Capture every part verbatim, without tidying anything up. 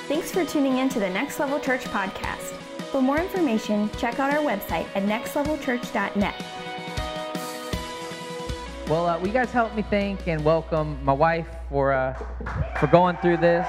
Thanks for tuning in to the Next Level Church podcast. For more information, check out our website at next level church dot net. Well, uh, will you guys help me thank and welcome my wife for uh, for going through this.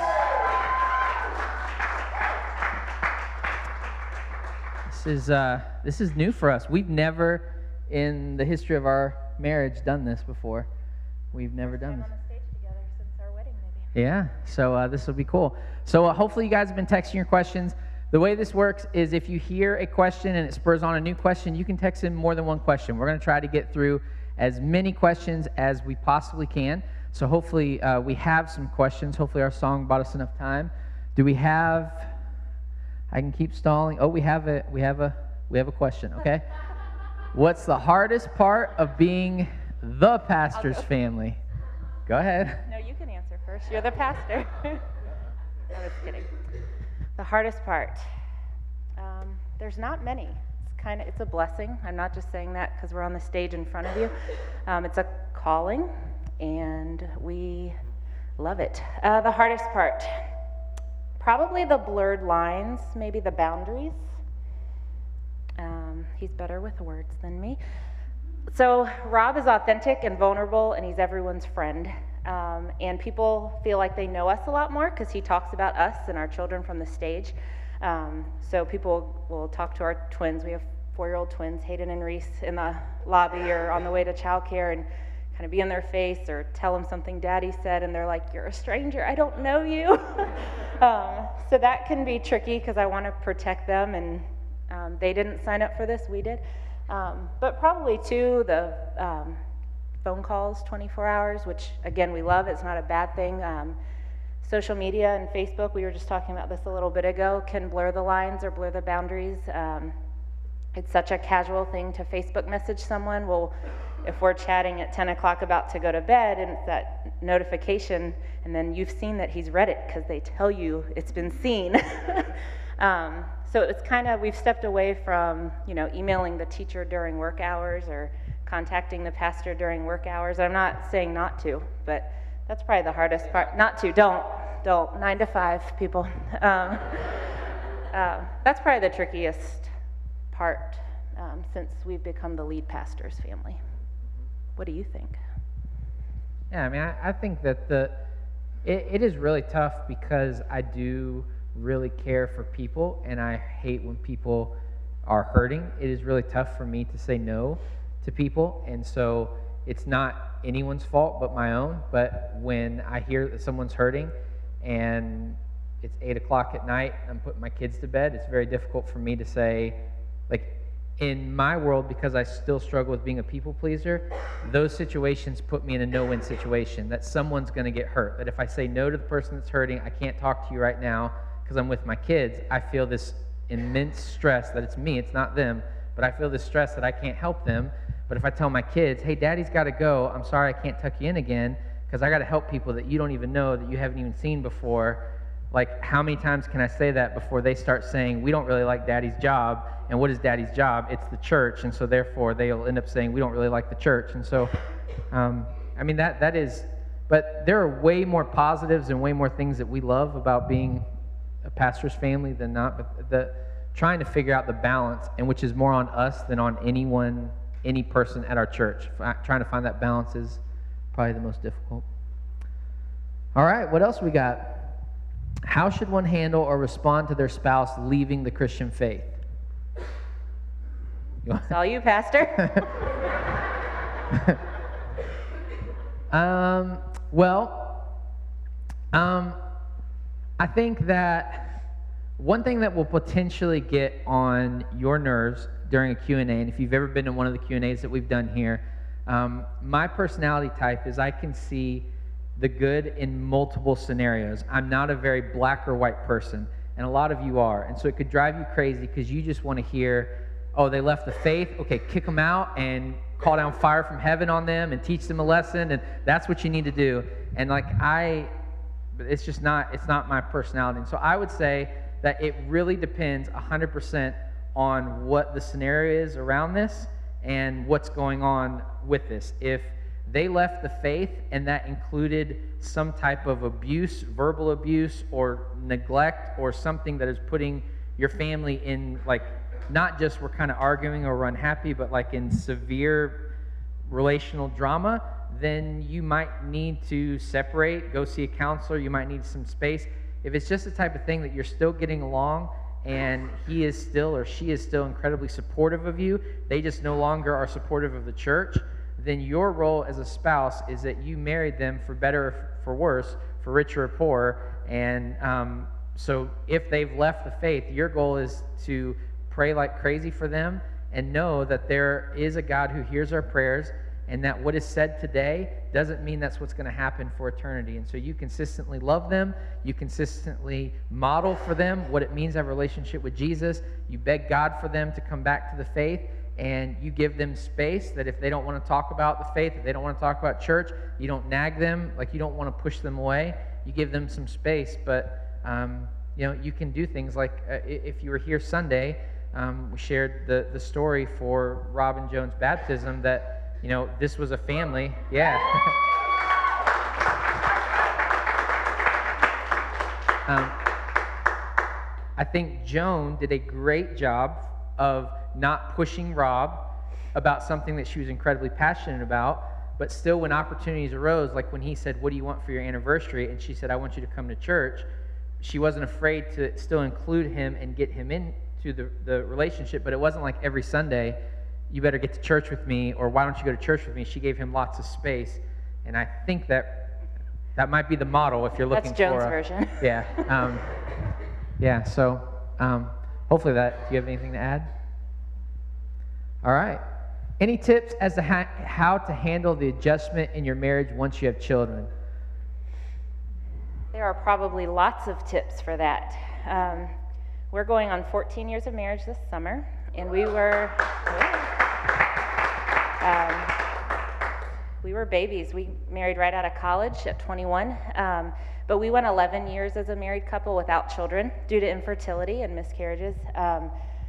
This is uh, this is new for us. We've never, in the history of our marriage, done this before. We've never done this. On the stage together since our wedding, maybe. Yeah, so uh, this will be cool. So uh, hopefully you guys have been texting your questions. The way this works is if you hear a question and it spurs on a new question, you can text in more than one question. We're going to try to get through as many questions as we possibly can. So hopefully uh, we have some questions. Hopefully our song bought us enough time. Do we have? I can keep stalling. Oh, we have a we have a we have a question. Okay. What's the hardest part of being the pastor's family? Go ahead. No, you can answer first. You're the pastor. I was kidding. The hardest part. Um, there's not many. It's kind of it's a blessing. I'm not just saying that because we're on the stage in front of you. Um, it's a calling, and we love it. Uh, the hardest part, probably the blurred lines, maybe the boundaries. Um, he's better with words than me. So Rob is authentic and vulnerable, and he's everyone's friend. Um, and people feel like they know us a lot more because he talks about us and our children from the stage. Um, so people will talk to our twins. We have four-year-old twins, Hayden and Reese, in the lobby or on the way to childcare, and kind of be in their face or tell them something Daddy said, and they're like, "You're a stranger. I don't know you." um, so that can be tricky because I want to protect them, and um, they didn't sign up for this. We did. Um, but probably, too, the um, phone calls twenty-four hours, which, again, we love. It's not a bad thing. Um, social media and Facebook, we were just talking about this a little bit ago, can blur the lines or blur the boundaries. Um, it's such a casual thing to Facebook message someone. Well, if we're chatting at ten o'clock about to go to bed and it's that notification, and then you've seen that he's read it because they tell you it's been seen. um, so it's kind of, we've stepped away from, you know, emailing the teacher during work hours or contacting the pastor during work hours. I'm not saying not to, but that's probably the hardest part. Not to, don't, don't. Nine to five, people. Um, uh, that's probably the trickiest part um, since we've become the lead pastor's family. What do you think? Yeah, I mean, I, I think that the it, it is really tough because I do really care for people, and I hate when people are hurting. It is really tough for me to say no to people, and so it's not anyone's fault but my own. But when I hear that someone's hurting and it's eight o'clock at night and I'm putting my kids to bed, it's very difficult for me to say, like, in my world, because I still struggle with being a people pleaser, those situations put me in a no-win situation, that someone's going to get hurt. That if I say no to the person that's hurting, I can't talk to you right now because I'm with my kids, I feel this immense stress that it's me, it's not them, but I feel this stress that I can't help them. But if I tell my kids, hey, Daddy's got to go, I'm sorry I can't tuck you in again because I got to help people that you don't even know, that you haven't even seen before. Like, how many times can I say that before they start saying, we don't really like Daddy's job, and what is Daddy's job? It's the church, and so therefore they'll end up saying, we don't really like the church. And so, um, I mean, that that is, but there are way more positives and way more things that we love about being a pastor's family than not, but the trying to figure out the balance, and which is more on us than on anyone, any person at our church. Trying to find that balance is probably the most difficult. All right, what else we got? How should one handle or respond to their spouse leaving the Christian faith? It's all you, Pastor. um, well, um, I think that one thing that will potentially get on your nerves during a Q and A, and if you've ever been in one of the Q and A's that we've done here, um, my personality type is I can see the good in multiple scenarios. I'm not a very black or white person, and a lot of you are, and so it could drive you crazy because you just want to hear, oh, they left the faith, okay, kick them out and call down fire from heaven on them and teach them a lesson, and that's what you need to do. And like I, it's just not, it's not my personality. And so I would say that it really depends one hundred percent on what the scenario is around this and what's going on with this. If they left the faith, and that included some type of abuse, verbal abuse, or neglect, or something that is putting your family in, like, not just we're kind of arguing or we're unhappy, but like in severe relational drama, then you might need to separate, go see a counselor, you might need some space. If it's just the type of thing that you're still getting along, and he is still or she is still incredibly supportive of you, they just no longer are supportive of the church, then your role as a spouse is that you married them for better or for worse, for richer or poor. And um, so if they've left the faith, your goal is to pray like crazy for them and know that there is a God who hears our prayers, and that what is said today doesn't mean that's what's going to happen for eternity. And so you consistently love them, you consistently model for them what it means to have a relationship with Jesus, you beg God for them to come back to the faith, and you give them space that if they don't want to talk about the faith, if they don't want to talk about church, you don't nag them, like you don't want to push them away, you give them some space. But um, you know, you can do things like uh, if you were here Sunday, um, we shared the, the story for Rob and Joan's baptism that, you know, this was a family. Yeah. um, I think Joan did a great job of not pushing Rob about something that she was incredibly passionate about, but still when opportunities arose, like when he said, what do you want for your anniversary? And she said, I want you to come to church. She wasn't afraid to still include him and get him into the, the relationship, but it wasn't like every Sunday, you better get to church with me, or why don't you go to church with me? She gave him lots of space, and I think that that might be the model if you're looking That's Joan's for a, version. Yeah. Um, yeah, so um, hopefully that, do you have anything to add? All right. Any tips as to ha- how to handle the adjustment in your marriage once you have children? There are probably lots of tips for that. Um, we're going on fourteen years of marriage this summer, and we were um, we were babies. We married right out of college at twenty-one, um, but we went eleven years as a married couple without children due to infertility and miscarriages. Um,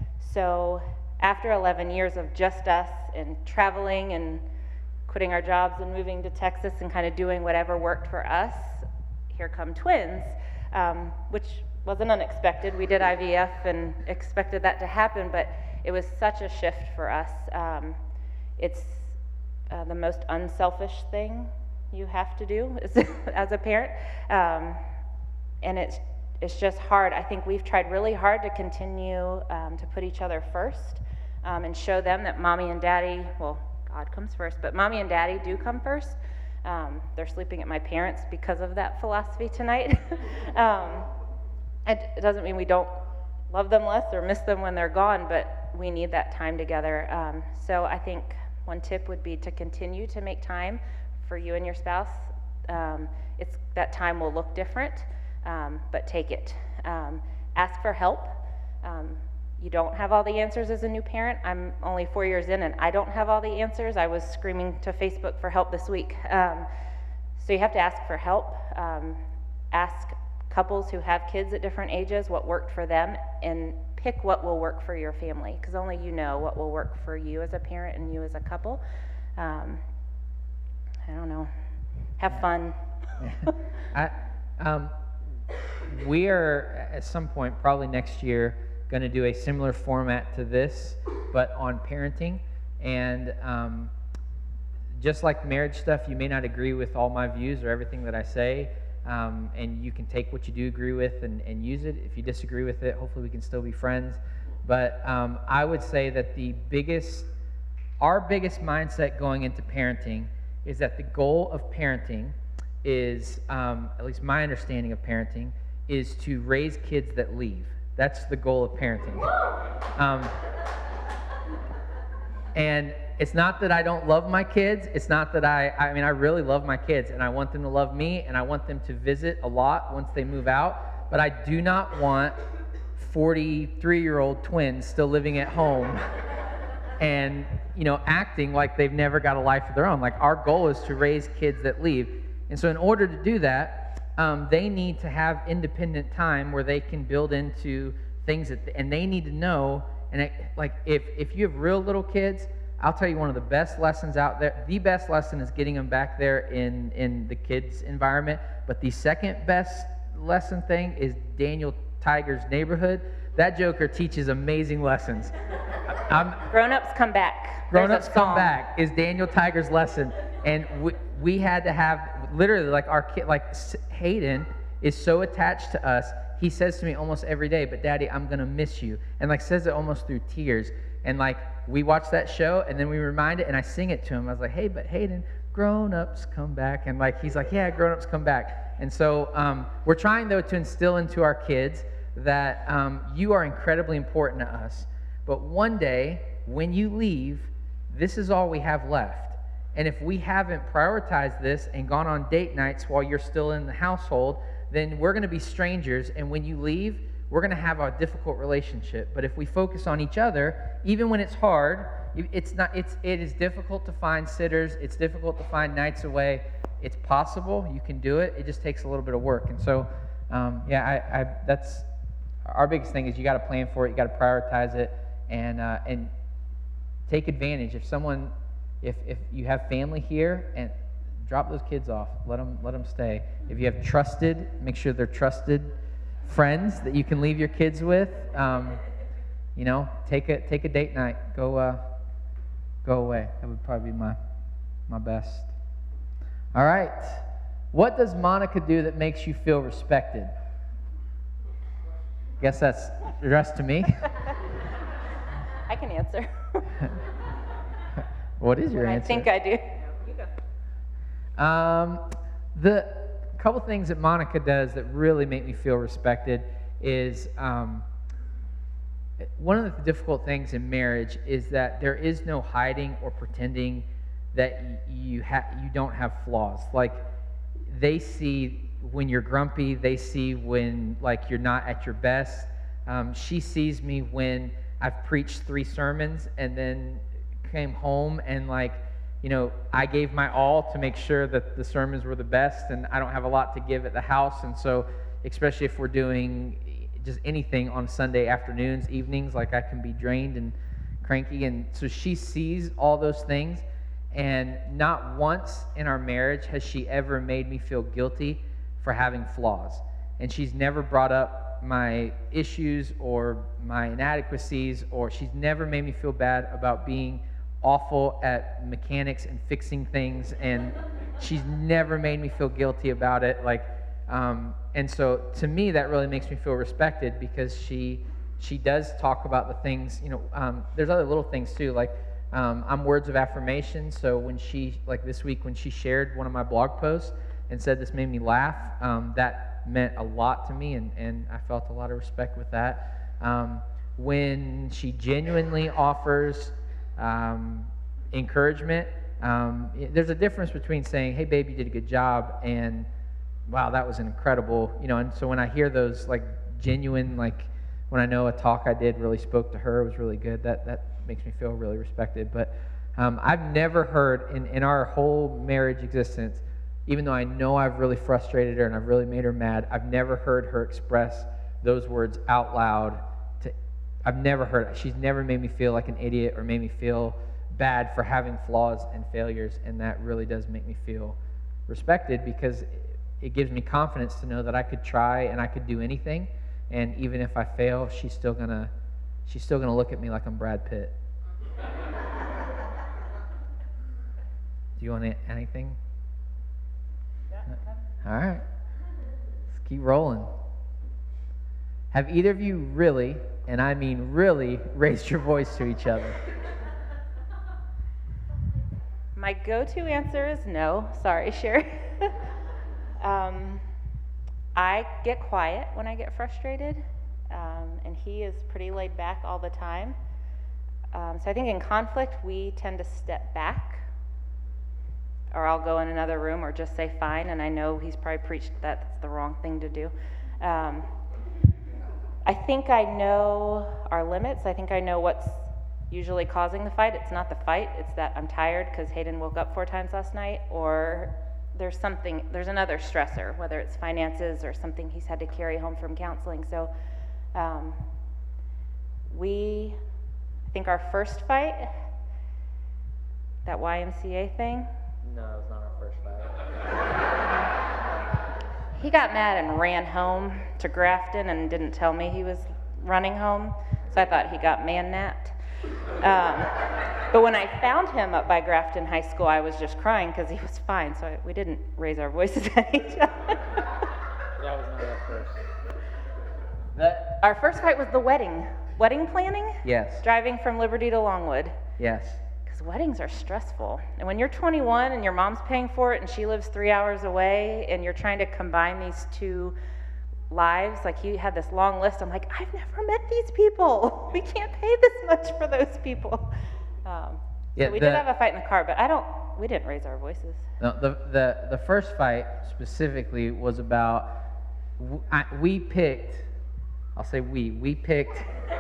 so after eleven years of just us and traveling and quitting our jobs and moving to Texas and kind of doing whatever worked for us, here come twins, um, which wasn't unexpected. We did I V F and expected that to happen, but it was such a shift for us. Um, it's uh, the most unselfish thing you have to do as, as a parent, um, and it's it's just hard. I think we've tried really hard to continue um, to put each other first um, and show them that mommy and daddy, well, God comes first, but mommy and daddy do come first. Um, they're sleeping at my parents' because of that philosophy tonight. um, it, it doesn't mean we don't love them less or miss them when they're gone, but we need that time together. Um, so I think one tip would be to continue to make time for you and your spouse. Um, it's that time will look different, um, but take it. Um, ask for help. Um, you don't have all the answers as a new parent. I'm only four years in and I don't have all the answers. I was screaming to Facebook for help this week. Um, so you have to ask for help. Um, ask couples who have kids at different ages what worked for them, and pick what will work for your family, because only you know what will work for you as a parent and you as a couple. Um, I don't know. Have fun. I, um, we are at some point, probably next year, going to do a similar format to this, but on parenting. And um, just like marriage stuff, you may not agree with all my views or everything that I say, um, and you can take what you do agree with and, and use it. If you disagree with it, hopefully we can still be friends. But um, I would say that the biggest, our biggest mindset going into parenting is that the goal of parenting is, um, at least my understanding of parenting, is to raise kids that leave. That's the goal of parenting. Um, and it's not that I don't love my kids. It's not that I, I mean, I really love my kids, and I want them to love me, and I want them to visit a lot once they move out. But I do not want forty-three-year-old twins still living at home and, you know, acting like they've never got a life of their own. Like, our goal is to raise kids that leave. And so in order to do that, Um, they need to have independent time where they can build into things, that, and they need to know, and it, like if, if you have real little kids, I'll tell you one of the best lessons out there. The best lesson is getting them back there in, in the kids' environment. But the second best lesson thing is Daniel Tiger's Neighborhood. That joker teaches amazing lessons. I'm, Grown-ups come back. Grown-ups come back is Daniel Tiger's lesson. And we, we had to have, literally, like our kid, like Hayden is so attached to us. He says to me almost every day, but Daddy, I'm going to miss you. And like says it almost through tears. And like we watch that show and then we remind it and I sing it to him. I was like, hey, but Hayden, grown-ups come back. And like he's like, yeah, grown-ups come back. And so um, we're trying, though, to instill into our kids that um, you are incredibly important to us. But one day, when you leave, this is all we have left. And if we haven't prioritized this and gone on date nights while you're still in the household, then we're going to be strangers. And when you leave, we're going to have a difficult relationship. But if we focus on each other, even when it's hard, it's not. It's it is difficult to find sitters. It's difficult to find nights away. It's possible. You can do it. It just takes a little bit of work. And so, um, yeah, I, I that's our biggest thing is you got to plan for it. You got to prioritize it, and uh, and take advantage. If someone, if if you have family here, and drop those kids off. Let them let them stay. If you have trusted, make sure they're trusted friends that you can leave your kids with. Um, you know, take a take a date night. Go uh, go away. That would probably be my my best. All right. What does Monica do that makes you feel respected? Guess that's addressed to me. I can answer. What is your what answer? I think I do. You go. Um, the couple things that Monica does that really make me feel respected is um, one of the difficult things in marriage is that there is no hiding or pretending that you ha- you don't have flaws. Like they see when you're grumpy, they see when like you're not at your best. Um, she sees me when I've preached three sermons and then came home and like, you know, I gave my all to make sure that the sermons were the best, and I don't have a lot to give at the house. And so, especially if we're doing just anything on Sunday afternoons, evenings, like I can be drained and cranky. And so she sees all those things, and not once in our marriage has she ever made me feel guilty for having flaws. And she's never brought up my issues or my inadequacies, or she's never made me feel bad about being awful at mechanics and fixing things, and she's never made me feel guilty about it. Like, um, and so to me, that really makes me feel respected because she she does talk about the things. You know, um, there's other little things too. Like, um, I'm words of affirmation. So when she, like this week, when she shared one of my blog posts and said this made me laugh, um, that meant a lot to me, and and I felt a lot of respect with that. Um, when she genuinely offers Um, encouragement. Um, there's a difference between saying, hey, babe, you did a good job, and wow, that was incredible. You know, and so when I hear those like genuine, like when I know a talk I did really spoke to her, it was really good, that that makes me feel really respected. But um, I've never heard in, in our whole marriage existence, even though I know I've really frustrated her and I've really made her mad, I've never heard her express those words out loud. I've never heard it. She's never made me feel like an idiot or made me feel bad for having flaws and failures, and that really does make me feel respected because it gives me confidence to know that I could try and I could do anything, and even if I fail, she's still gonna she's still gonna look at me like I'm Brad Pitt. Do you want to, anything? All right, let's keep rolling. Have either of you really, and I mean really, raised your voice to each other? My go-to answer is no. Sorry, Sherry. um, I get quiet when I get frustrated, um, and he is pretty laid back all the time. Um, so I think in conflict, we tend to step back, or I'll go in another room or just say fine, and I know he's probably preached that that's the wrong thing to do. Um, I think I know our limits. I think I know what's usually causing the fight. It's not the fight, it's that I'm tired because Hayden woke up four times last night, or there's something, there's another stressor, whether it's finances or something he's had to carry home from counseling. So um, we, I think our first fight, that Y M C A thing. No, it was not our first fight. He got mad and ran home to Grafton and didn't tell me he was running home, so I thought he got man-napped. Um, but when I found him up by Grafton High School, I was just crying because he was fine, so I, we didn't raise our voices at each other. That was not our first. That, our first fight was the wedding. Wedding planning? Yes. Driving from Liberty to Longwood. Yes. Because weddings are stressful. And when you're twenty-one and your mom's paying for it and she lives three hours away and you're trying to combine these two lives, like he had this long list. I'm like, I've never met these people. We can't pay this much for those people. Um, yeah, so we the, did have a fight in the car, but I don't, we didn't raise our voices. No, the, the, the first fight specifically was about, I, we picked, I'll say we, we picked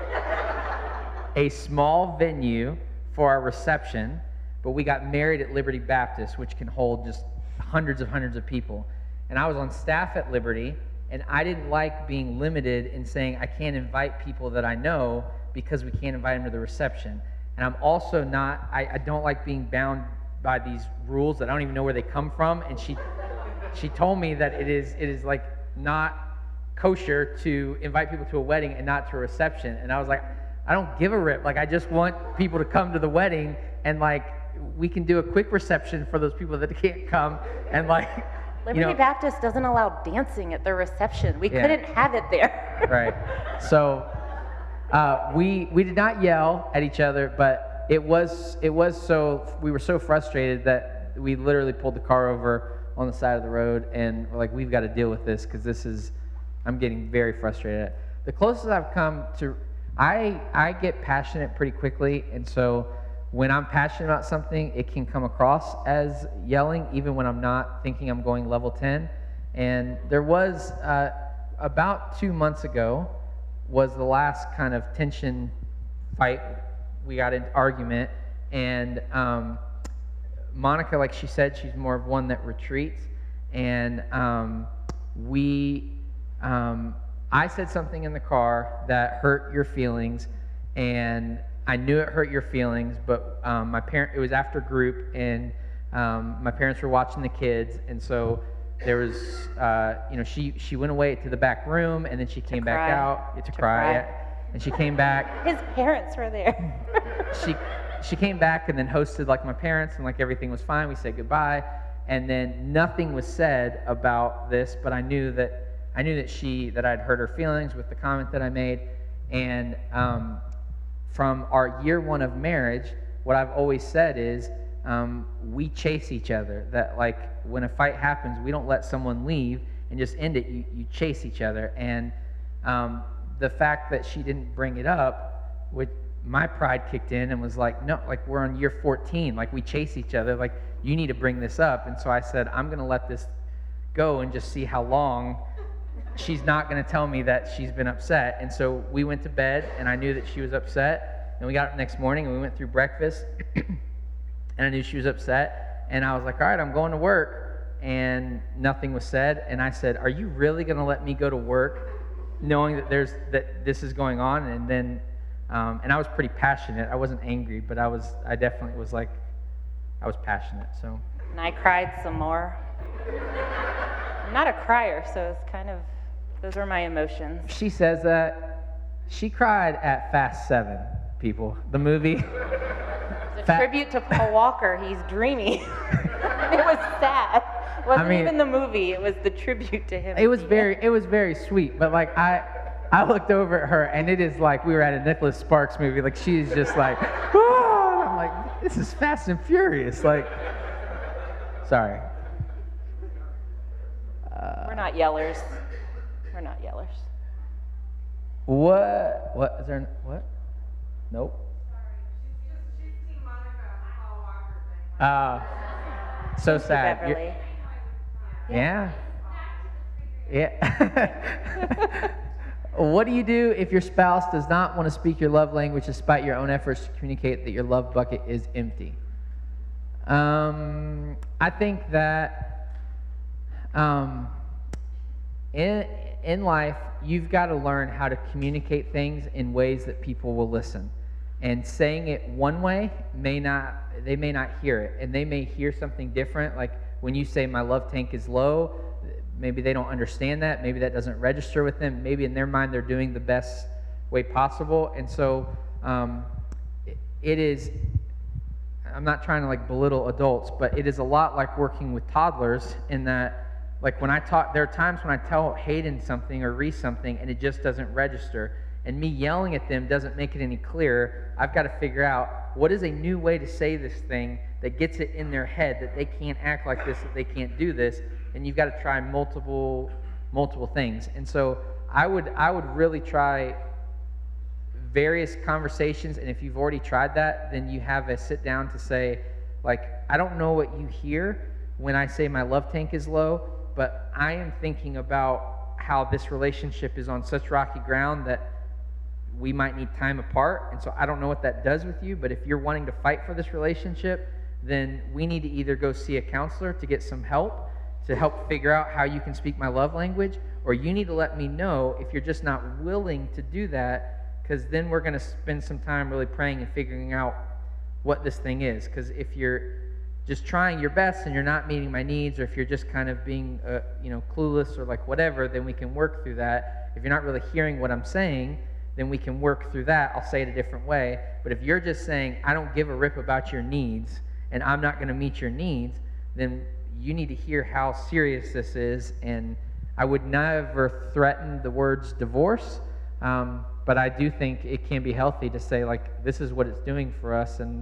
a small venue for our reception, but we got married at Liberty Baptist, which can hold just hundreds of hundreds of people. And I was on staff at Liberty, and I didn't like being limited in saying I can't invite people that I know because we can't invite them to the reception. And I'm also not, I, I don't like being bound by these rules that I don't even know where they come from. And she she told me that it is it is like not kosher to invite people to a wedding and not to a reception. And I was like, I don't give a rip. Like, I just want people to come to the wedding, and like we can do a quick reception for those people that can't come. And like, Liberty you know, Baptist doesn't allow dancing at their reception. We yeah. couldn't have it there. Right. So uh, we we did not yell at each other, but it was it was so we were so frustrated that we literally pulled the car over on the side of the road, and we're like, we've got to deal with this because this is I'm getting very frustrated. The closest I've come to I I get passionate pretty quickly, and so when I'm passionate about something, it can come across as yelling, even when I'm not thinking I'm going level ten. And there was, uh, about two months ago, was the last kind of tension fight. We got into argument, and um, Monica, like she said, she's more of one that retreats. And um, we, um, I said something in the car that hurt your feelings, and I knew it hurt your feelings, but um, my parent, it was after group, and um, my parents were watching the kids, and so there was, uh, you know, she, she went away to the back room, and then she came back out to, to cry, cry. Yeah. And she came back. His parents were there. she she came back and then hosted like my parents, and like everything was fine. We said goodbye, and then nothing was said about this, but I knew that I knew that she that I'd hurt her feelings with the comment that I made, and um, from our year one of marriage, what I've always said is um, we chase each other. That like when a fight happens, we don't let someone leave and just end it. You, you chase each other. And um, the fact that she didn't bring it up, which my pride kicked in and was like, no, like we're on year fourteen. Like we chase each other. Like you need to bring this up. And so I said, I'm going to let this go and just see how long she's not going to tell me that she's been upset. And so we went to bed, and I knew that she was upset. And we got up next morning, and we went through breakfast, and I knew she was upset. And I was like, all right, I'm going to work. And nothing was said. And I said, are you really going to let me go to work knowing that there's that this is going on? And then, um, and I was pretty passionate. I wasn't angry, but I was, I definitely was like, I was passionate. So. And I cried some more. I'm not a crier, so it's kind of, those were my emotions. She says that she cried at Fast Seven, people. The movie. It's a Fa- tribute to Paul Walker. He's dreamy. It was sad. It wasn't I mean, even the movie. It was the tribute to him. It was very, it was very sweet. But like I, I looked over at her, and it is like we were at a Nicholas Sparks movie. Like she's just like, oh, and I'm like, this is Fast and Furious. Like, sorry. Uh, We're not yellers. We're not yellers. What? What is there? What? Nope. Uh, so sad. Beverly. Yeah. Yeah. What do you do if your spouse does not want to speak your love language despite your own efforts to communicate that your love bucket is empty? Um, I think that um, in in life, you've got to learn how to communicate things in ways that people will listen. And saying it one way may not, they may not hear it, and they may hear something different. Like when you say my love tank is low, maybe they don't understand that. Maybe that doesn't register with them. Maybe in their mind they're doing the best way possible. And so um, it is, I'm not trying to like belittle adults, but it is a lot like working with toddlers in that, like when I talk, there are times when I tell Hayden something or Reese something and it just doesn't register. And me yelling at them doesn't make it any clearer. I've got to figure out what is a new way to say this thing that gets it in their head that they can't act like this, that they can't do this. And you've got to try multiple, multiple things. And so I would, I would really try various conversations. And if you've already tried that, then you have a sit down to say, like, I don't know what you hear when I say my love tank is low, but I am thinking about how this relationship is on such rocky ground that we might need time apart, and so I don't know what that does with you, but if you're wanting to fight for this relationship, then we need to either go see a counselor to get some help, to help figure out how you can speak my love language, or you need to let me know if you're just not willing to do that, because then we're going to spend some time really praying and figuring out what this thing is. Because if you're just trying your best and you're not meeting my needs, or if you're just kind of being uh, you know, clueless or like whatever, then we can work through that. If you're not really hearing what I'm saying, then we can work through that. I'll say it a different way. But if you're just saying, I don't give a rip about your needs, and I'm not going to meet your needs, then you need to hear how serious this is. And I would never threaten the words divorce, um, but I do think it can be healthy to say, like, this is what it's doing for us, and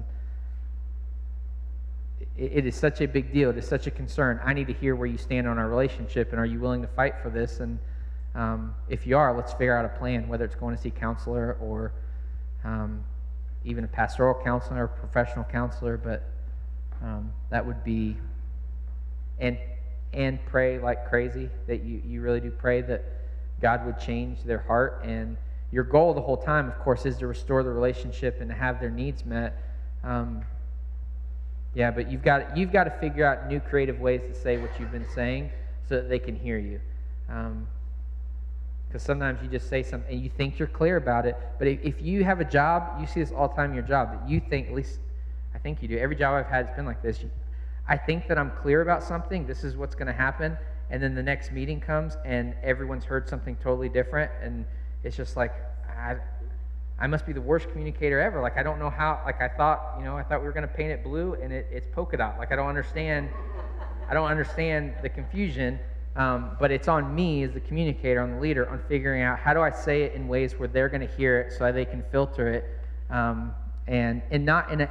it, it is such a big deal. It is such a concern. I need to hear where you stand on our relationship, and are you willing to fight for this? And Um, if you are, let's figure out a plan, whether it's going to see a counselor or um, even a pastoral counselor or professional counselor, but um, that would be, and and pray like crazy, that you, you really do pray that God would change their heart. And your goal the whole time, of course, is to restore the relationship and to have their needs met. Um, yeah, but you've got, you've got to figure out new creative ways to say what you've been saying so that they can hear you. Um, Because sometimes you just say something and you think you're clear about it. But if, if you have a job, you see this all the time in your job, that you think, at least I think you do. Every job I've had has been like this. You, I think that I'm clear about something. This is what's going to happen. And then the next meeting comes and everyone's heard something totally different. And it's just like, I, I must be the worst communicator ever. Like, I don't know how, like I thought, you know, I thought we were going to paint it blue and it, it's polka dot. Like, I don't understand, I don't understand the confusion. Um, but it's on me as the communicator, on the leader, on figuring out how do I say it in ways where they're going to hear it so they can filter it, um, and and not in a.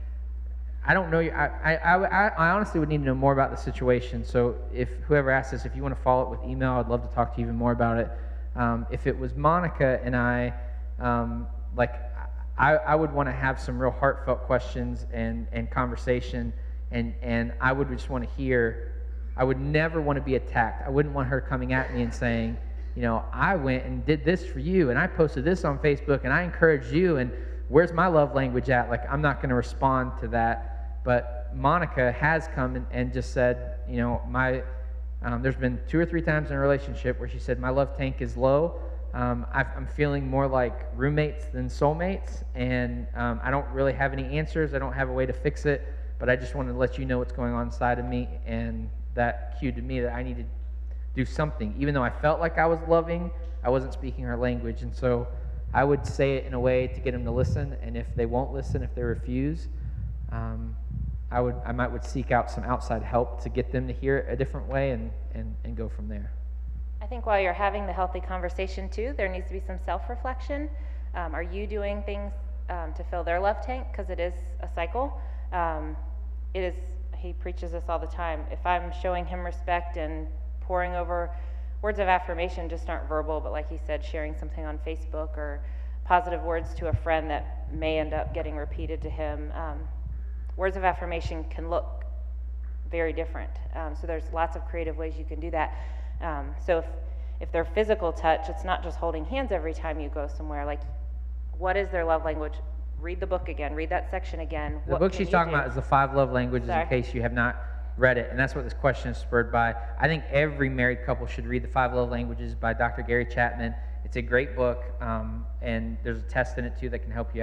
I don't know. I, I I I honestly would need to know more about the situation. So if whoever asked this, if you want to follow up with email, I'd love to talk to you even more about it. Um, if it was Monica and I, um, like I, I would want to have some real heartfelt questions and and conversation, and and I would just want to hear. I would never want to be attacked. I wouldn't want her coming at me and saying, you know, I went and did this for you, and I posted this on Facebook, and I encouraged you, and where's my love language at? Like, I'm not going to respond to that. But Monica has come and, and just said, you know, my um, there's been two or three times in a relationship where she said, my love tank is low. Um, I've, I'm feeling more like roommates than soulmates, and um, I don't really have any answers. I don't have a way to fix it, but I just wanted to let you know what's going on inside of me, and that cued to me that I needed to do something. Even though I felt like I was loving, I wasn't speaking her language. And so I would say it in a way to get them to listen, and if they won't listen, if they refuse, um, I would I might would seek out some outside help to get them to hear it a different way, and, and, and go from there. I think while you're having the healthy conversation too, there needs to be some self-reflection. Um, are you doing things um, to fill their love tank? Because it is a cycle. Um, it is He preaches this all the time. If I'm showing him respect and pouring over, words of affirmation just aren't verbal, but like he said, sharing something on Facebook or positive words to a friend that may end up getting repeated to him. Um, words of affirmation can look very different. Um, so there's lots of creative ways you can do that. Um, so if, if they're physical touch, it's not just holding hands every time you go somewhere. Like, what is their love language? Read the book again. Read that section again. The book she's talking about is The Five Love Languages, in case you have not read it, and that's what this question is spurred by. I think every married couple should read The Five Love Languages by Doctor Gary Chapman. It's a great book, um, and there's a test in it too that can help you out.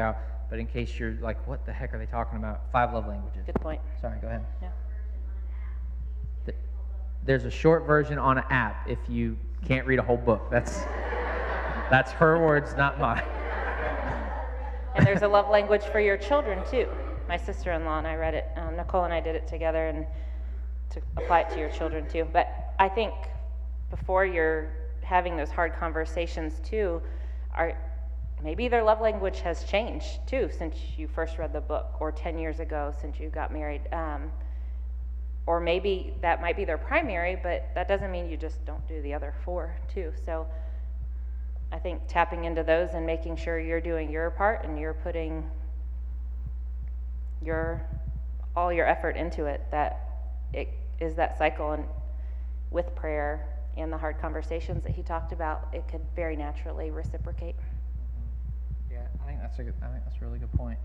but in case you're like, what the heck are they talking about? Five love languages. Good point. Sorry, go ahead. Yeah. Th- There's a short version on an app if you can't read a whole book. That's that's her words, not mine. And there's a love language for your children, too. My sister-in-law and I read it. Um, Nicole and I did it together, and to apply it to your children, too. But I think before you're having those hard conversations, too, are maybe their love language has changed, too, since you first read the book, or ten years ago since you got married. Um, or maybe that might be their primary, but that doesn't mean you just don't do the other four, too. So I think tapping into those and making sure you're doing your part and you're putting your all your effort into it, that it is that cycle, and with prayer and the hard conversations that he talked about, it could very naturally reciprocate. Yeah, I think that's a good, I think that's a really good point.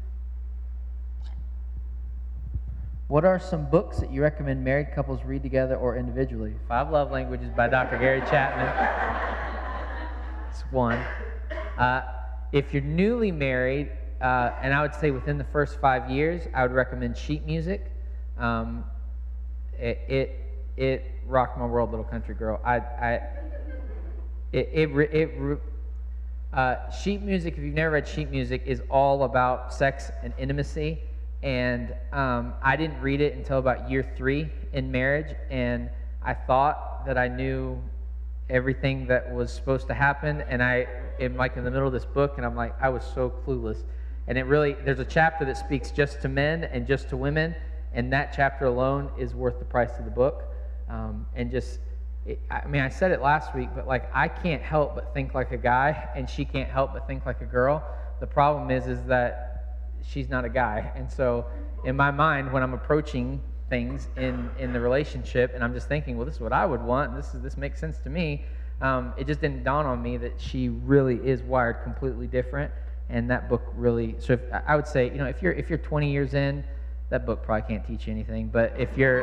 What are some books that you recommend married couples read together or individually? Five Love Languages by Doctor Gary Chapman. It's one. Uh, if you're newly married, uh, and I would say within the first five years, I would recommend sheet music. Um, it, it it rocked my world, Little Country Girl. I I it it, it uh, sheet music. If you've never read sheet music, is all about sex and intimacy. And um, I didn't read it until about year three in marriage, and I thought that I knew everything that was supposed to happen, and I am like in the middle of this book, and I'm like, I was so clueless. And it really, there's a chapter that speaks just to men and just to women, and that chapter alone is worth the price of the book. Um, and just, it, I mean, I said it last week, but like, I can't help but think like a guy, and she can't help but think like a girl. The problem is, is that she's not a guy, and so in my mind, when I'm approaching things in, in the relationship, and I'm just thinking, well, this is what I would want, and this is this makes sense to me, um, it just didn't dawn on me that she really is wired completely different, and that book really, so if, I would say, you know, if you're if you're twenty years in, that book probably can't teach you anything, but if you're,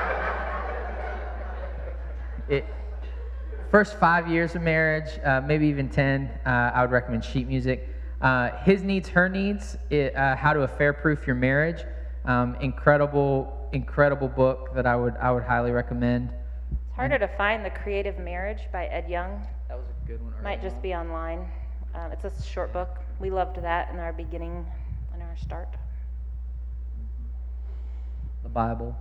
it, first five years of marriage, uh, maybe even ten, uh, I would recommend sheet music. Uh, His Needs, Her Needs, it, uh, How to Affair-Proof Your Marriage. Um, incredible, incredible book that I would I would highly recommend. It's harder to find. The Creative Marriage by Ed Young. That was a good one. Might just be online. Um, it's a short book. We loved that in our beginning, in our start. The Bible.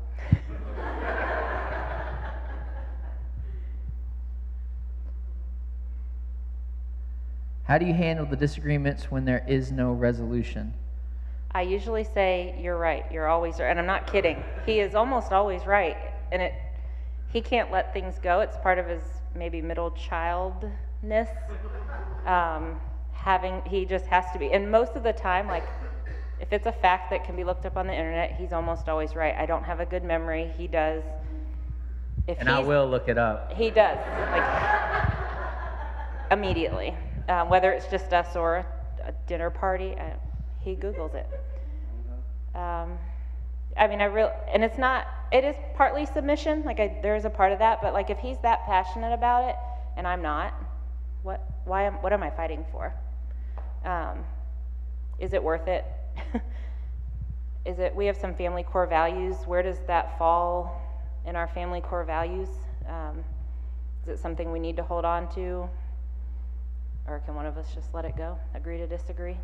How do you handle the disagreements when there is no resolution? I usually say, you're right, you're always right, and I'm not kidding. He is almost always right, and it he can't let things go. It's part of his maybe middle childness. Um, having, he just has to be, and most of the time, like, if it's a fact that can be looked up on the internet, he's almost always right. I don't have a good memory, he does. If and I will look it up. He does, like, immediately. Um, whether it's just us or a, a dinner party, I, he Googles it. Um, I mean, I real, and it's not, it is partly submission, like I, there's a part of that, but like if he's that passionate about it and I'm not, what, why am, what am I fighting for? Um, is it worth it? Is it, we have some family core values, where does that fall in our family core values? Um, is it something we need to hold on to? Or can one of us just let it go, agree to disagree?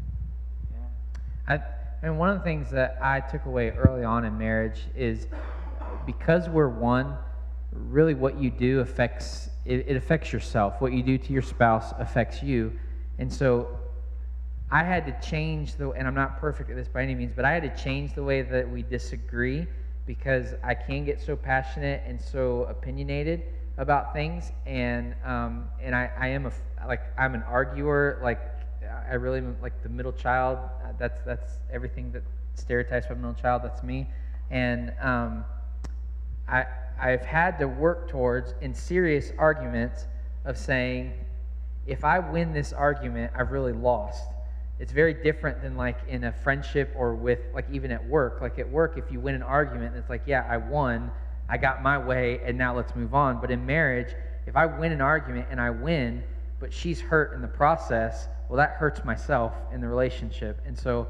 Yeah. I, and one of the things that I took away early on in marriage is because we're one, really what you do affects, it, it affects yourself. What you do to your spouse affects you. And so I had to change the, and I'm not perfect at this by any means, but I had to change the way that we disagree because I can get so passionate and so opinionated about things, and um, and I, I am a like I'm an arguer. Like I really am like the middle child. Uh, that's that's everything that stereotypes of a middle child. That's me, and um, I I've had to work towards in serious arguments of saying, if I win this argument, I've really lost. It's very different than like in a friendship or with like even at work. Like at work, if you win an argument, it's like, yeah, I won. I got my way, and now let's move on. But in marriage, if I win an argument and I win, but she's hurt in the process, well, that hurts myself in the relationship. And so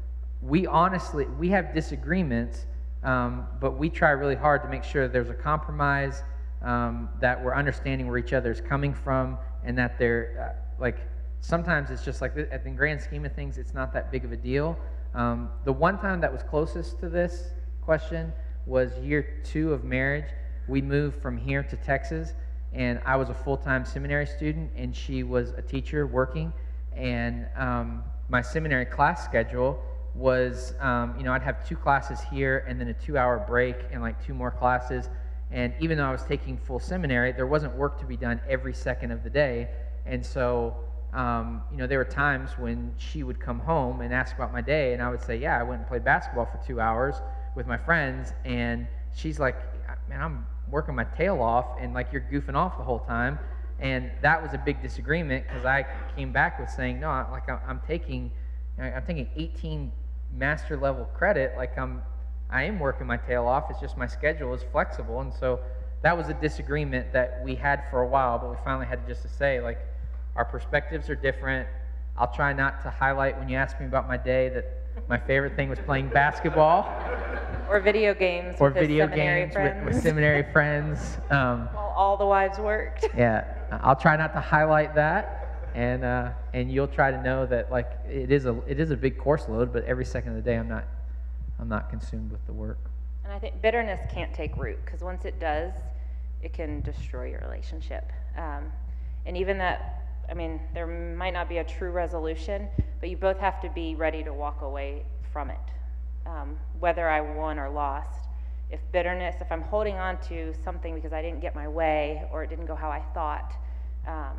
we honestly, we have disagreements, um, but we try really hard to make sure there's a compromise, um, that we're understanding where each other is coming from, and that they're, uh, like, sometimes it's just like, at the grand scheme of things, it's not that big of a deal. Um, the one time that was closest to this question was year two of marriage. We moved from here to Texas, and I was a full-time seminary student, and she was a teacher working, and um, my seminary class schedule was, um, you know, I'd have two classes here and then a two-hour break and like two more classes, and even though I was taking full seminary, there wasn't work to be done every second of the day, and so, um, you know, there were times when she would come home and ask about my day, and I would say, yeah, I went and played basketball for two hours with my friends, and she's like, man, I'm working my tail off, and like you're goofing off the whole time. And that was a big disagreement, because I came back with saying, no, I, like I'm, I'm taking, I'm taking eighteen master level credit. Like I'm, I am working my tail off. It's just my schedule is flexible, and so that was a disagreement that we had for a while. But we finally had to just to say, like, our perspectives are different. I'll try not to highlight when you ask me about my day that my favorite thing was playing basketball. Or video games. Or with his video seminary games with, with friends. seminary friends. Um, While all the wives worked. yeah, I'll try not to highlight that, and uh, and you'll try to know that like it is a it is a big course load, but every second of the day I'm not I'm not consumed with the work. And I think bitterness can't take root, because once it does, it can destroy your relationship. Um, and even that, I mean, there might not be a true resolution, but you both have to be ready to walk away from it. Um, whether I won or lost. If bitterness, if I'm holding on to something because I didn't get my way or it didn't go how I thought, um,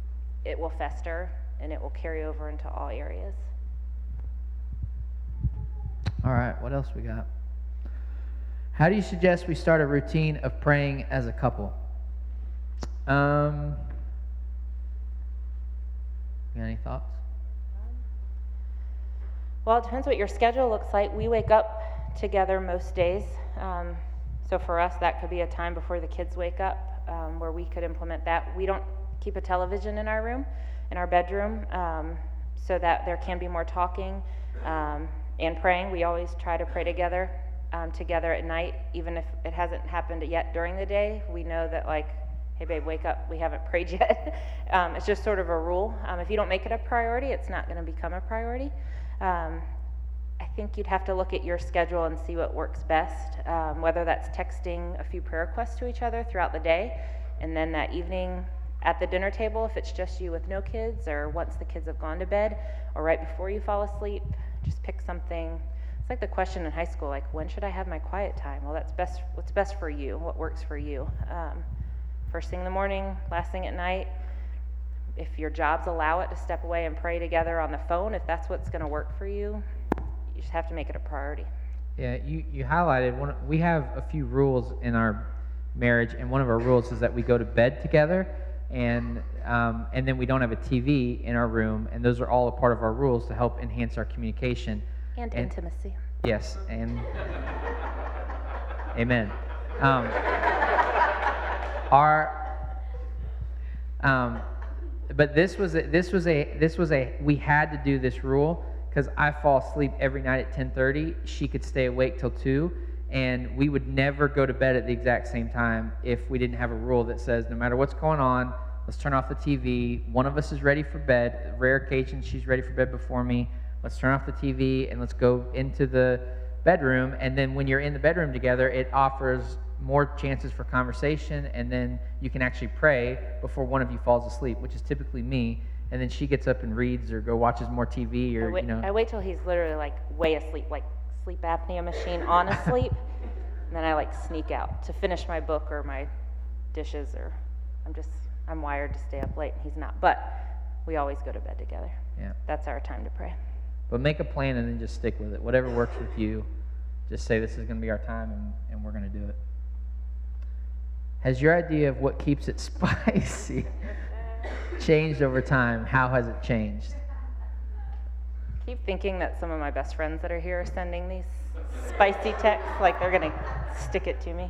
it will fester and it will carry over into all areas. All right, what else we got? How do you suggest we start a routine of praying as a couple? Um, you got any thoughts? Well, it depends what your schedule looks like. We wake up together most days. Um, so for us, that could be a time before the kids wake up, um, where we could implement that. We don't keep a television in our room, in our bedroom, um, so that there can be more talking um, and praying. We always try to pray together, um, together at night, even if it hasn't happened yet during the day. We know that, like, hey babe, wake up, we haven't prayed yet. um, it's just sort of a rule. Um, if you don't make it a priority, it's not going to become a priority. Um, I think you'd have to look at your schedule and see what works best, um, whether that's texting a few prayer requests to each other throughout the day, and then that evening at the dinner table, if it's just you with no kids, or once the kids have gone to bed, or right before you fall asleep, just pick something. It's like the question in high school, like, when should I have my quiet time? Well, that's best. What's best for you? What works for you? Um, first thing in the morning, last thing at night. If your jobs allow it, to step away and pray together on the phone, if that's what's going to work for you, you just have to make it a priority. Yeah, you, you highlighted one. We have a few rules in our marriage, and one of our rules is that we go to bed together, and um, and then we don't have a T V in our room, and those are all a part of our rules to help enhance our communication. And, and intimacy. Yes, and amen. Um, our um, but this was a, this was a this was a we had to do this rule, because I fall asleep every night at ten thirty. She could stay awake till two, and we would never go to bed at the exact same time if we didn't have a rule that says no matter what's going on, let's turn off the T V. One of us is ready for bed. Rare occasions she's ready for bed before me. Let's turn off the T V and let's go into the bedroom. And then when you're in the bedroom together, it offers more chances for conversation, and then you can actually pray before one of you falls asleep, which is typically me. And then she gets up and reads or go watches more T V, or I wait, you know. I wait till he's literally like way asleep, like sleep apnea machine on asleep, and then I like sneak out to finish my book or my dishes, or I'm just I'm wired to stay up late, and he's not. But we always go to bed together. Yeah. That's our time to pray. But make a plan and then just stick with it. Whatever works with you, just say this is going to be our time, and, and we're going to do it. Has your idea of what keeps it spicy changed over time? How has it changed? I keep thinking that some of my best friends that are here are sending these spicy texts, like they're going to stick it to me.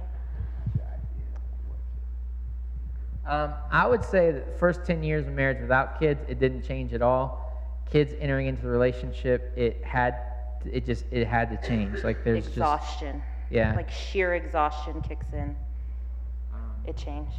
Um, I would say that the first ten years of marriage without kids, it didn't change at all. kids entering into the relationship, it had, it just, it had to change. Like there's exhaustion. just, yeah. Like sheer exhaustion kicks in. Um, It changed.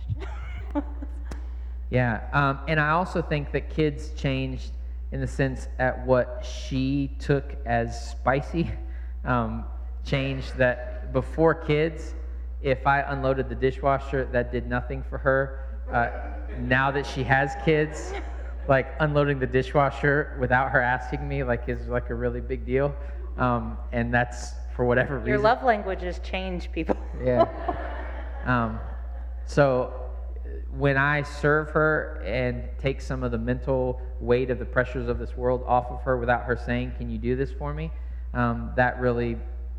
Yeah, um, and I also think that kids changed in the sense at what she took as spicy. Um, changed that before kids, if I unloaded the dishwasher, that did nothing for her. Uh, now that she has kids, like unloading the dishwasher without her asking me, like is like a really big deal. Um, and that's for whatever reason. Your love languages change, people. Yeah. Um, so when I serve her and take some of the mental weight of the pressures of this world off of her without her saying, can you do this for me? Um, that really,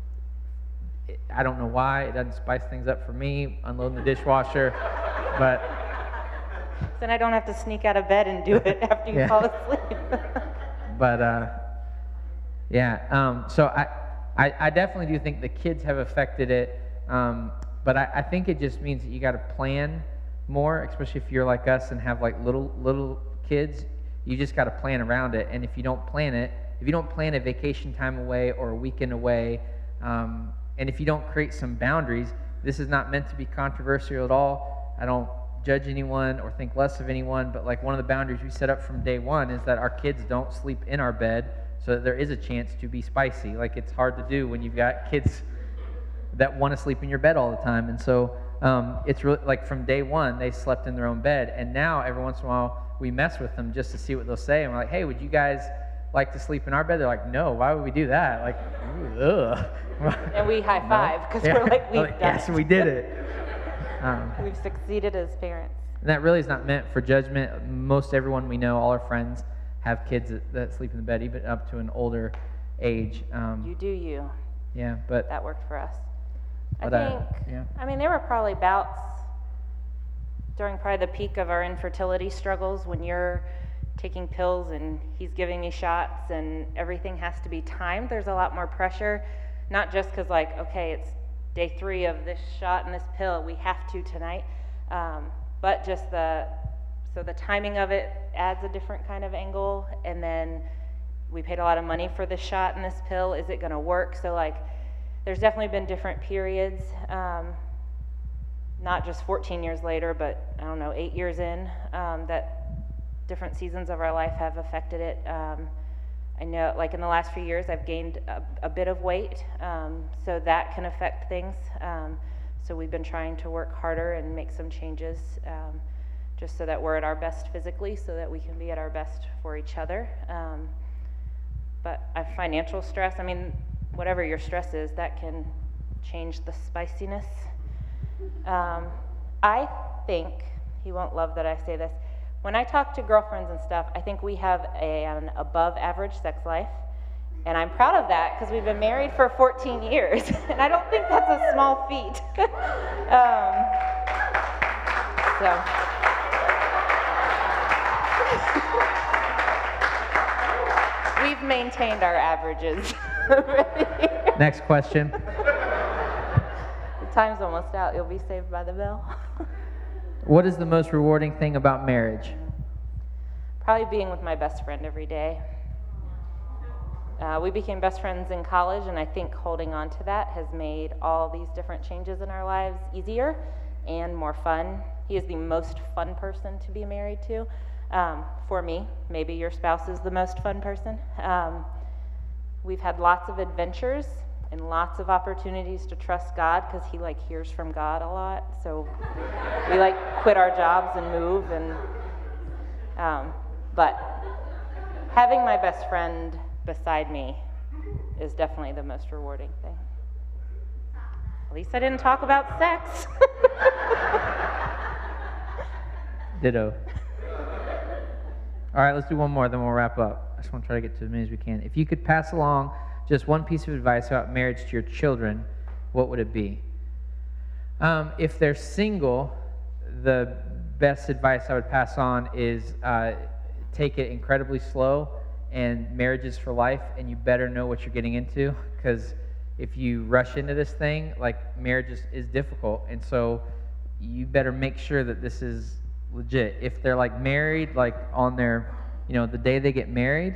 I don't know why, it doesn't spice things up for me, unloading the dishwasher, but... Then I don't have to sneak out of bed and do it after you Yeah. fall asleep. But, uh, yeah, um, so I, I, I definitely do think the kids have affected it, um, but I, I think it just means that you got to plan more, especially if you're like us and have like little little kids. You just got to plan around it, and if you don't plan it, if you don't plan a vacation time away or a weekend away, um, and if you don't create some boundaries, this is not meant to be controversial at all. I don't judge anyone or think less of anyone, but like one of the boundaries we set up from day one is that our kids don't sleep in our bed, so that there is a chance to be spicy. Like it's hard to do when you've got kids that want to sleep in your bed all the time, and so Um, it's really like from day one they slept in their own bed, and now every once in a while we mess with them just to see what they'll say, and we're like, hey, would you guys like to sleep in our bed? They're like, no, why would we do that? Like, ugh. And we high five because Yeah. we're like, we've Like, done yes, it. we did it. Um, We've succeeded as parents. and that really is not meant for judgment. Most everyone we know, all our friends, have kids that, that sleep in the bed, even up to an older age. Um, You do you. yeah, but That worked for us. I But, uh, think, yeah. I mean, there were probably bouts during probably the peak of our infertility struggles when you're taking pills and he's giving me shots and everything has to be timed. There's a lot more pressure, not just because like, okay, it's day three of this shot and this pill, we have to tonight, um, but just the, so the timing of it adds a different kind of angle, and then we paid a lot of money for this shot and this pill, is it gonna work? So like, there's definitely been different periods, um, not just fourteen years later, but I don't know, eight years in, um, that different seasons of our life have affected it. Um, I know, like in the last few years, I've gained a, a bit of weight, um, so that can affect things. Um, so we've been trying to work harder and make some changes, um, just so that we're at our best physically, so that we can be at our best for each other. Um, but I have financial stress. I mean, whatever your stress is, that can change the spiciness. Um, I think, he won't love that I say this, when I talk to girlfriends and stuff, I think we have a, an above average sex life, and I'm proud of that because we've been married for fourteen years, and I don't think that's a small feat. um, so. We've maintained our averages. next question. The time's almost out. You'll be saved by the bell. What is the most rewarding thing about marriage? Probably being with my best friend every day. Uh, we became best friends in college, and I think holding on to that has made all these different changes in our lives easier and more fun. He is the most fun person to be married to. Um, for me, maybe your spouse is the most fun person. Um, we've had lots of adventures and lots of opportunities to trust God because he like hears from God a lot. So we like quit our jobs and move, and um, but having my best friend beside me is definitely the most rewarding thing. At least I didn't talk about sex. Ditto. All right, let's do one more, then we'll wrap up. I just want to try to get to as many as we can. If you could pass along just one piece of advice about marriage to your children, what would it be? Um, if they're single, the best advice I would pass on is uh, take it incredibly slow, and marriage is for life, and you better know what you're getting into, because if you rush into this thing, like marriage is, is difficult, and so you better make sure that this is legit. If they're like married, like on their, you know, the day they get married,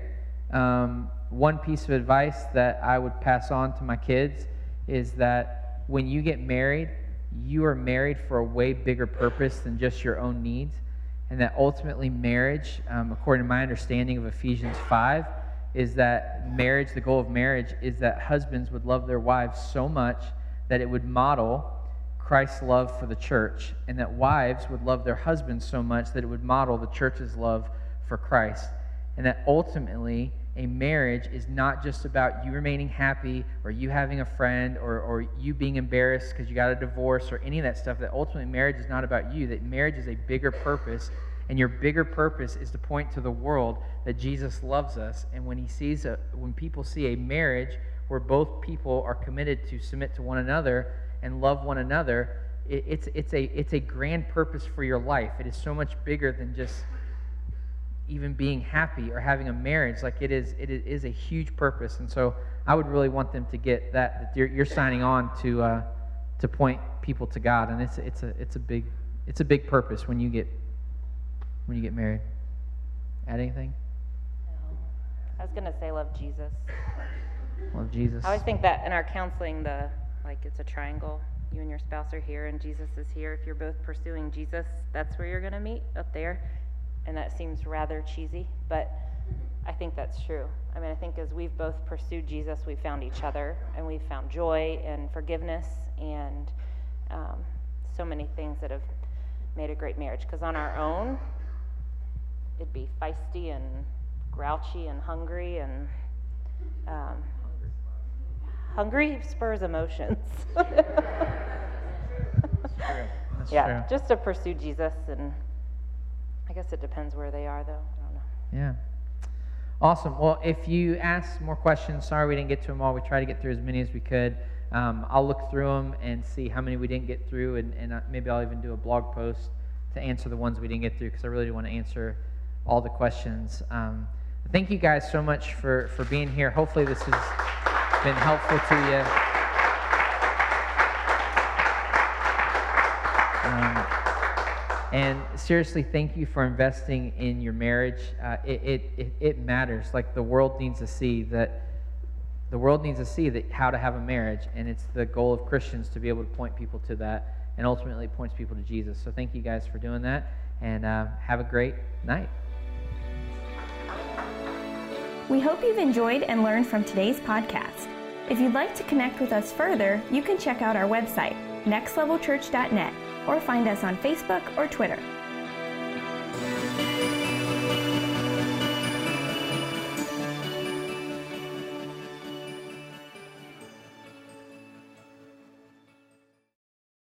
um, one piece of advice that I would pass on to my kids is that when you get married, you are married for a way bigger purpose than just your own needs, and that ultimately marriage, um, according to my understanding of Ephesians five, is that marriage, the goal of marriage, is that husbands would love their wives so much that it would model Christ's love for the church, and that wives would love their husbands so much that it would model the church's love for Christ. And that ultimately a marriage is not just about you remaining happy or you having a friend or, or you being embarrassed because you got a divorce or any of that stuff. That ultimately marriage is not about you, that marriage is a bigger purpose, and your bigger purpose is to point to the world that Jesus loves us. And when he sees a, when people see a marriage where both people are committed to submit to one another and love one another, it, it's it's a it's a grand purpose for your life. It is so much bigger than just even being happy or having a marriage. Like it is it is a huge purpose. And so I would really want them to get that, that you're, you're signing on to uh, to point people to God. And it's it's a it's a big it's a big purpose when you get when you get married. Add anything? No. I was gonna say love Jesus. Love Jesus. I always think that in our counseling, the like it's a triangle. You and your spouse are here, and Jesus is here. If you're both pursuing Jesus, that's where you're gonna meet, up there. And that seems rather cheesy, but I think that's true. I mean, I think as we've both pursued Jesus, we've found each other, and we've found joy and forgiveness and um, so many things that have made a great marriage. Because on our own, it'd be feisty and grouchy and hungry, and um, hungry spurs emotions. That's yeah, true. just to pursue Jesus, and I guess it depends where they are, though. I don't know. Yeah. Awesome. Well, if you ask more questions, sorry we didn't get to them all. We tried to get through as many as we could. Um, I'll look through them and see how many we didn't get through, and, and maybe I'll even do a blog post to answer the ones we didn't get through, because I really do want to answer all the questions. Um, thank you guys so much for, for being here. Hopefully this has been helpful to you. Um, And seriously, thank you for investing in your marriage. Uh, it, it, it, it matters. Like the world needs to see that. The world needs to see that how to have a marriage, and it's the goal of Christians to be able to point people to that, and ultimately points people to Jesus. So thank you guys for doing that, and uh, have a great night. We hope you've enjoyed and learned from today's podcast. If you'd like to connect with us further, you can check out our website, next level church dot net, or find us on Facebook or Twitter.